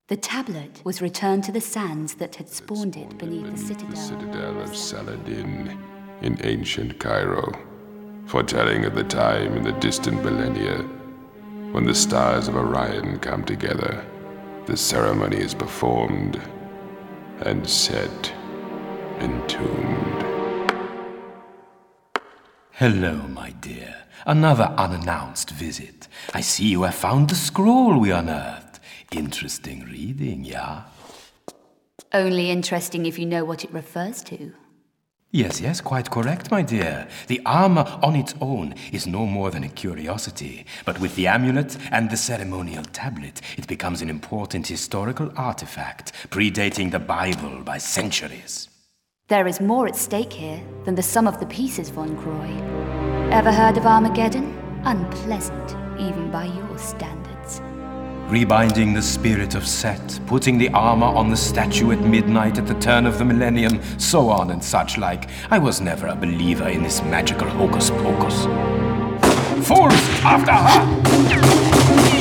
The tablet was returned to the sands that had spawned it beneath the citadel. The citadel of Saladin in ancient Cairo, foretelling of the time in the distant millennia when the stars of Orion come together. The ceremony is performed and set entombed. Hello, my dear. Another unannounced visit. I see you have found the scroll we unearthed. Interesting reading, yeah? Only interesting if you know what it refers to. Yes, quite correct, my dear. The armor on its own is no more than a curiosity, but with the amulet and the ceremonial tablet, it becomes an important historical artifact, predating the Bible by centuries. There is more at stake here than the sum of the pieces, Von Croy. Ever heard of Armageddon? Unpleasant, even by your standards. Rebinding the spirit of Set, putting the armor on the statue at midnight at the turn of the millennium, so on and such like. I was never a believer in this magical hocus-pocus. Fools, after her!